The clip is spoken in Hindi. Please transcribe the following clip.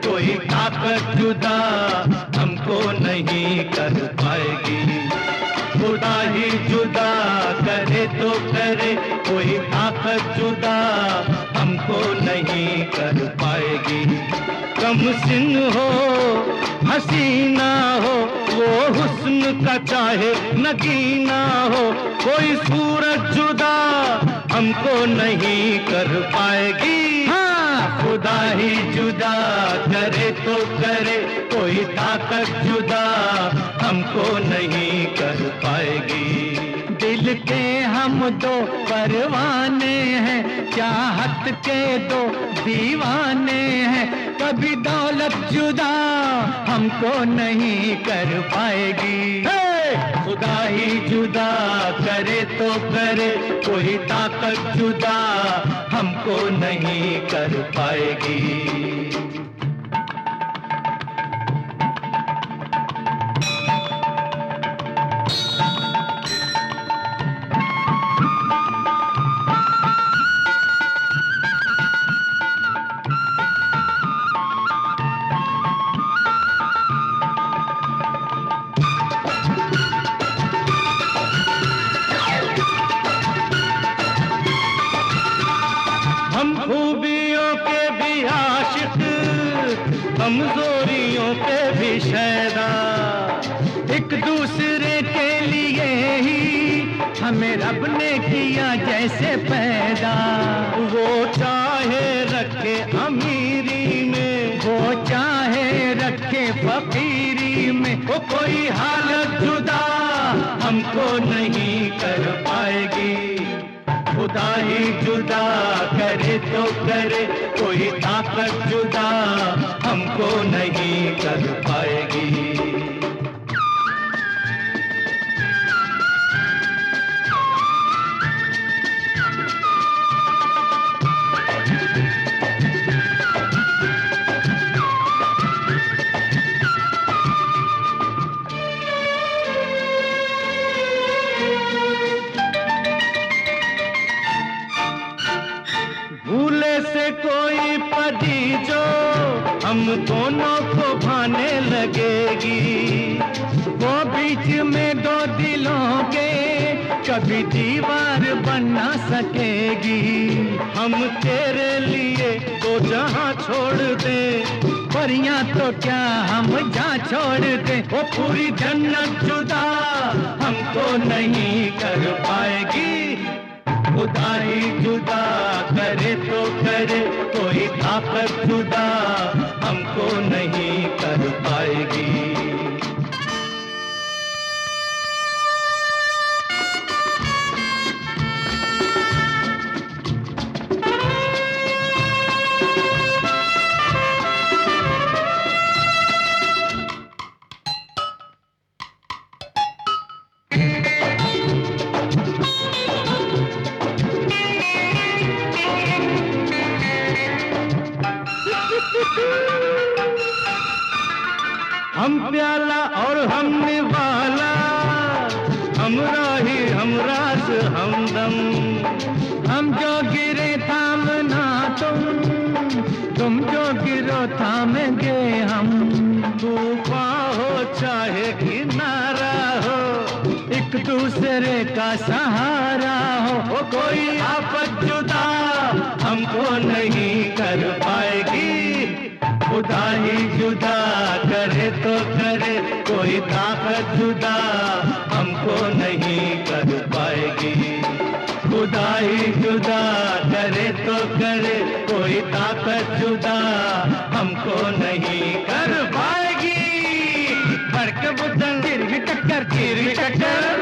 कोई ताकत जुदा हमको नहीं कर पाएगी। खुदा ही जुदा करे तो करे, कोई ताकत जुदा हमको नहीं कर पाएगी। कम सिन हो हसीना हो, वो हुस्न का चाहे नगीना हो, कोई सूरत जुदा हमको नहीं कर पाएगी। हाँ, खुदा ही जुदा करे तो करे, कोई ताकत जुदा हमको नहीं कर पाएगी। दिल के हम दो परवाने हैं, चाहत के दो दीवाने हैं, कभी दौलत जुदा हमको नहीं कर पाएगी। खुदा ही जुदा करे तो करे, कोई ताकत जुदा हमको नहीं कर पाएगी। हम खूबियों के भी आशिक, कमजोरियों के भी शैदा, एक दूसरे के लिए ही हमें रब ने किया जैसे पैदा। वो चाहे रखे अमीरी में, वो चाहे रखे फकीरी में, वो कोई हालत जुदा हमको नहीं कर पाएगी। खुदा ही जुदा करे तो करे, कोई ताकत जुदा हमको नहीं कर पाएगी। भूले से कोई पदी जो हम दोनों को भाने लगेगी, वो बीच में दो दिलों के कभी दीवार बन ना सकेगी। हम तेरे लिए तो जहां छोड़ दे, परियां तो क्या हम जा छोड़ दे, वो पूरी जन्नत जुदा हमको नहीं कर पाएगी। खुदा ही जुदा करे तो करे, कोई ताकत जुदा हमको नहीं कर पाएगी। हम प्याला और हम निवाला, हमरा ही हमराज हमदम, हम जो गिरे थामना तुम जो गिरो थामेंगे हम। तूफान हो चाहे किनारा हो, एक दूसरे का सहारा हो, कोई आफत जुदा हमको नहीं कर पाएगी। खुदा ही जुदा करे तो करे, कोई ताकत जुदा हमको नहीं कर पाएगी। खुदा ही जुदा करे तो करे, कोई ताकत जुदा हमको नहीं कर पाएगी। बड़के बुद्धन गिर टक्कर